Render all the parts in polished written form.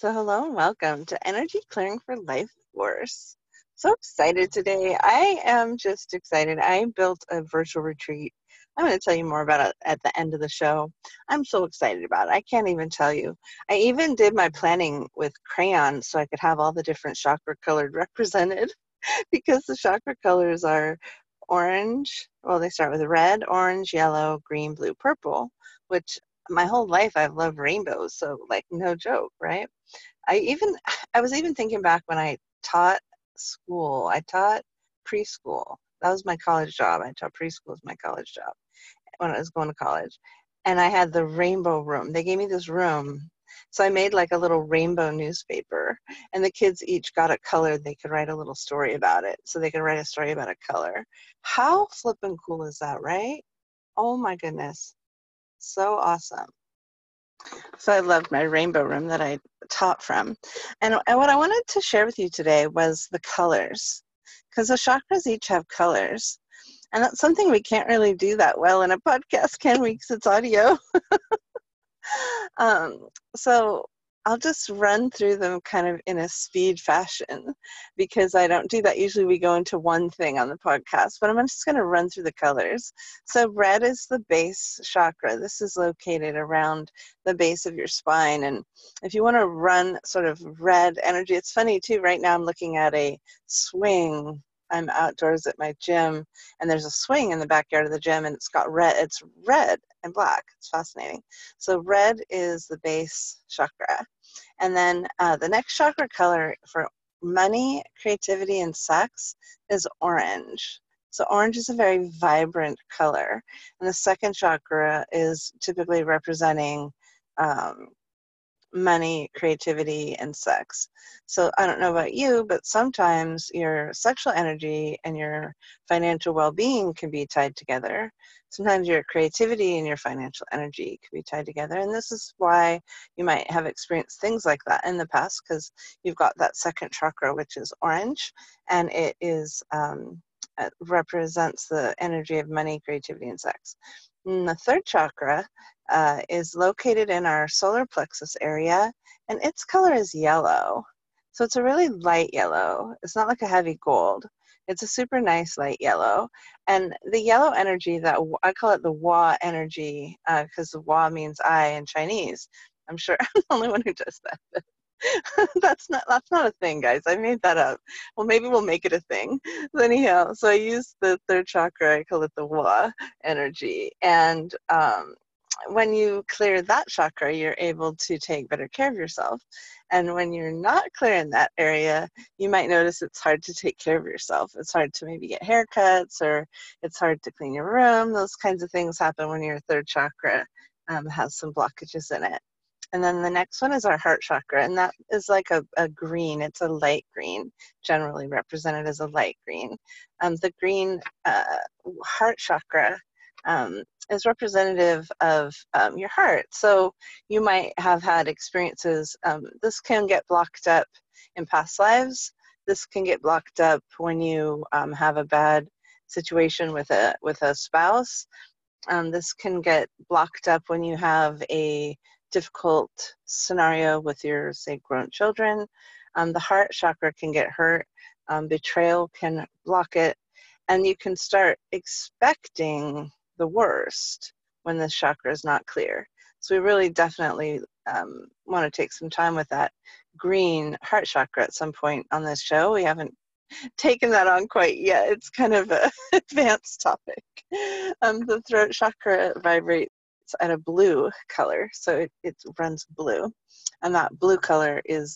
So hello and welcome to Energy Clearing for Life Force. So excited today. I am just excited. I built a virtual retreat. I'm going to tell you more about it at the end of the show. I'm so excited about it. I can't even tell you. I even did my planning with crayons so I could have all the different chakra colored represented because the chakra colors are orange. Well, they start with red, orange, yellow, green, blue, purple, which my whole life I've loved rainbows. So like no joke, right? I even I was even thinking back when I taught school. I taught preschool. That was my college job. I taught preschool as my college job when I was going to college. And I had the rainbow room. They gave me this room. So I made like a little rainbow newspaper, and the kids each got a color. They could write a little story about it. So they could write a story about a color. How flippin' cool is that, right? Oh my goodness. So awesome. So I loved my rainbow room that I taught from. And what I wanted to share with you today was the colors, because the chakras each have colors. And that's something we can't really do that well in a podcast, can we? Because it's audio. Um, so I'll just run through them kind of in a speed fashion because I don't do that. Usually we go into one thing on the podcast, but I'm just going to run through the colors. So red is the base chakra. This is located around the base of your spine. And if you want to run sort of red energy, it's funny too. Right now I'm looking at a swing. I'm outdoors at my gym, and there's a swing in the backyard of the gym, and it's red and black. It's fascinating. So red is the base chakra. And then the next chakra color for money, creativity, and sex is orange. So orange is a very vibrant color. And the second chakra is typically representing um, money, creativity, and sex. So I don't know about you, but sometimes your sexual energy and your financial well-being can be tied together. Sometimes your creativity and your financial energy can be tied together. And this is why you might have experienced things like that in the past, because you've got that second chakra, which is orange, and it represents the energy of money, creativity, and sex. And the third chakra is located in our solar plexus area, and its color is yellow. So it's a really light yellow. It's not like a heavy gold. It's a super nice light yellow. And the yellow energy, that I call it the Wa energy, because the Wa means I in Chinese. I'm sure I'm the only one who does that. That's not a thing, guys. I made that up. Well, maybe we'll make it a thing. But anyhow, so I use the third chakra. I call it the Wa energy, and when you clear that chakra, you're able to take better care of yourself. And when you're not clearing that area, you might notice it's hard to take care of yourself. It's hard to maybe get haircuts, or it's hard to clean your room. Those kinds of things happen when your third chakra has some blockages in it. And then the next one is our heart chakra, and that is like a green. It's a light green, generally represented as a light green. The green heart chakra is representative of your heart. So you might have had experiences. This can get blocked up in past lives. This can get blocked up when you have a bad situation with a spouse. This can get blocked up when you have a difficult scenario with your, say, grown children. The heart chakra can get hurt. Betrayal can block it. And you can start expecting the worst when this chakra is not clear. So we really definitely want to take some time with that green heart chakra at some point on this show. We haven't taken that on quite yet. It's kind of an advanced topic. The throat chakra vibrates at a blue color, so it runs blue. And that blue color is,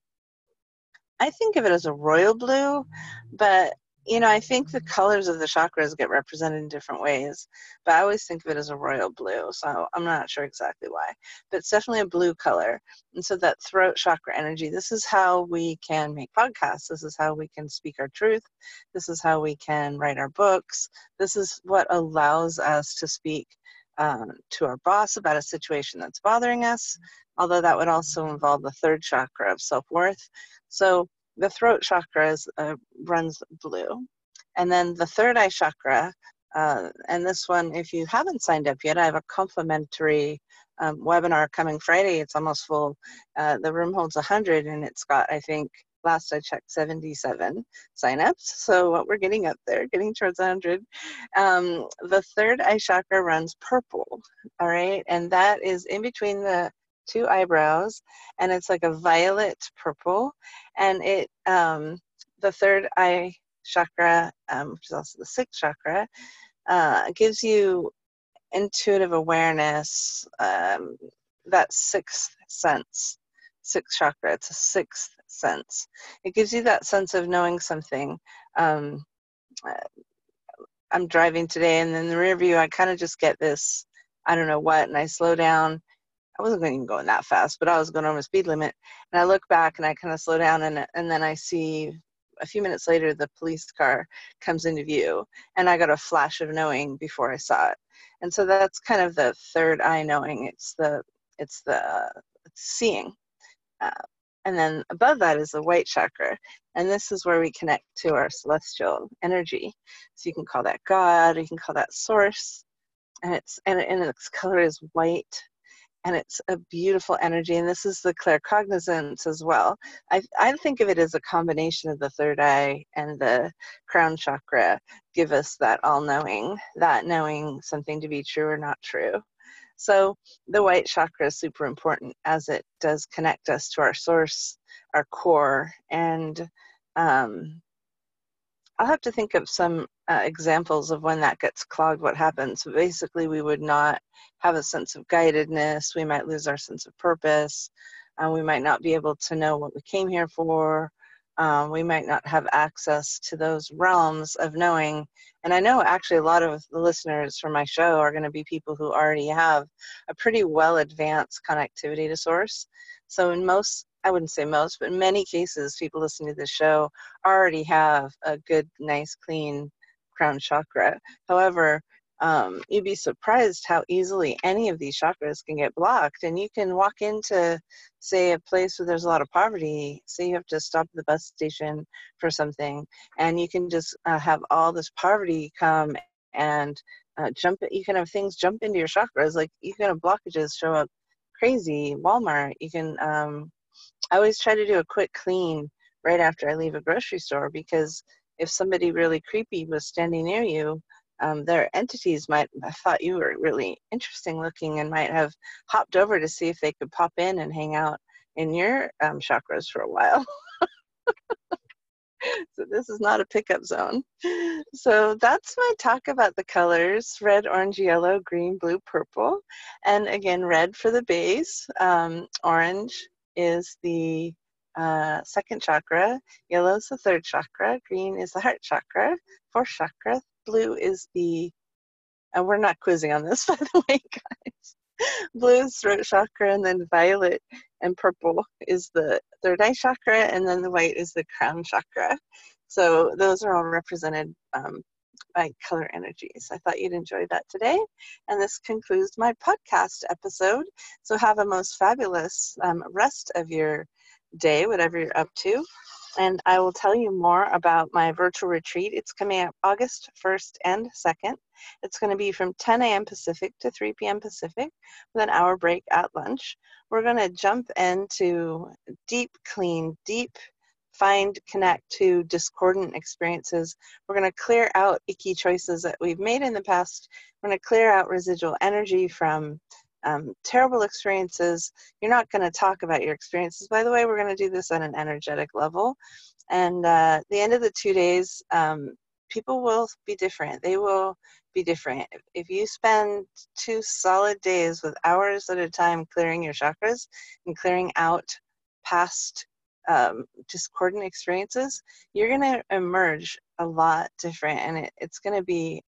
I think of it as a royal blue, but I think the colors of the chakras get represented in different ways, but I always think of it as a royal blue, so I'm not sure exactly why. But it's definitely a blue color. And so that throat chakra energy, this is how we can make podcasts. This is how we can speak our truth. This is how we can write our books. This is what allows us to speak to our boss about a situation that's bothering us, although that would also involve the third chakra of self-worth. So the throat chakra runs blue. And then the third eye chakra, and this one, if you haven't signed up yet, I have a complimentary webinar coming Friday. It's almost full. The room holds 100, and it's got, I think, last I checked, 77 signups. So we're getting up there, getting towards 100. The third eye chakra runs purple, all right? And that is in between the two eyebrows, and it's like a violet purple. And it, the third eye chakra, which is also the sixth chakra, gives you intuitive awareness, that sixth sense, sixth chakra, it's a sixth sense. It gives you that sense of knowing something. I'm driving today, and in the rear view, I kind of just get this, I don't know what, and I slow down. I wasn't even going that fast, but I was going over the speed limit. And I look back, and I kind of slow down, and then I see a few minutes later, the police car comes into view, and I got a flash of knowing before I saw it. And so that's kind of the third eye knowing. It's seeing. And then above that is the white chakra. And this is where we connect to our celestial energy. So you can call that God, or you can call that source. And its color is white. And it's a beautiful energy. And this is the claircognizance as well. I think of it as a combination of the third eye and the crown chakra give us that all-knowing, that knowing something to be true or not true. So the white chakra is super important as it does connect us to our source, our core, and I'll have to think of some examples of when that gets clogged, what happens. So basically, we would not have a sense of guidedness. We might lose our sense of purpose. We might not be able to know what we came here for. We might not have access to those realms of knowing. And I know actually a lot of the listeners for my show are going to be people who already have a pretty well advanced connectivity to source. So in most, I wouldn't say most, but in many cases, people listening to this show already have a good, nice, clean crown chakra. However, you'd be surprised how easily any of these chakras can get blocked. And you can walk into, say, a place where there's a lot of poverty. Say you have to stop at the bus station for something, and you can just have all this poverty come and you can have things jump into your chakras. Like you can have blockages show up crazy. Walmart, you can, I always try to do a quick clean right after I leave a grocery store, because if somebody really creepy was standing near you, their entities might have thought you were really interesting looking and might have hopped over to see if they could pop in and hang out in your chakras for a while. So this is not a pickup zone. So that's my talk about the colors: red, orange, yellow, green, blue, purple. And again, red for the base, orange is the second chakra, yellow is the third chakra, green is the heart chakra, fourth chakra, blue is the, and we're not quizzing on this, by the way, guys. Blue is throat chakra, and then violet and purple is the third eye chakra, and then the white is the crown chakra. So those are all represented by color energies. I thought you'd enjoy that today. And this concludes my podcast episode. So have a most fabulous rest of your day, whatever you're up to. And I will tell you more about my virtual retreat. It's coming up August 1st and 2nd. It's going to be from 10 a.m. Pacific to 3 p.m. Pacific with an hour break at lunch. We're going to jump into deep clean, deep find, connect to discordant experiences. We're going to clear out icky choices that we've made in the past. We're going to clear out residual energy from terrible experiences. You're not going to talk about your experiences. By the way, we're going to do this at an energetic level. And the end of the 2 days, people will be different. They will be different. If you spend 2 solid days with hours at a time clearing your chakras and clearing out past discordant experiences, you're going to emerge a lot different, and it's going to be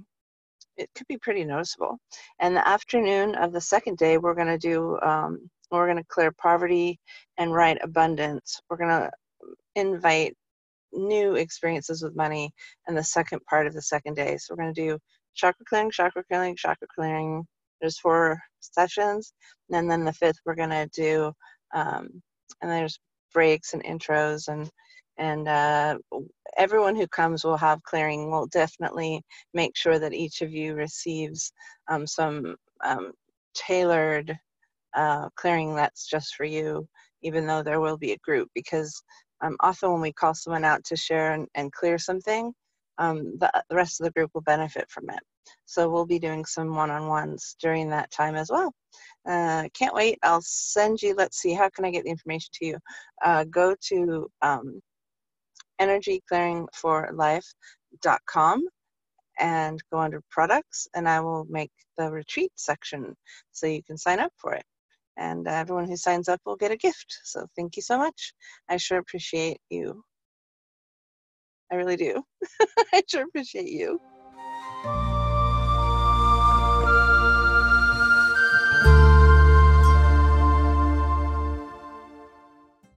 it could be pretty noticeable. And the afternoon of the second day, we're going to do we're going to clear poverty and right abundance. We're going to invite new experiences with money in the second part of the second day. So we're going to do chakra clearing, chakra clearing, chakra clearing. There's 4 sessions, and then the 5th we're going to do and there's breaks and intros, and everyone who comes will have clearing. We'll definitely make sure that each of you receives some tailored clearing that's just for you, even though there will be a group, because often when we call someone out to share and clear something, the rest of the group will benefit from it. So we'll be doing some one-on-ones during that time as well. Can't wait. I'll send you, let's see, how can I get the information to you? Go to energyclearingforlife.com and go under products, and I will make the retreat section so you can sign up for it. And everyone who signs up will get a gift. So thank you so much. I sure appreciate you. I really do. I sure appreciate you.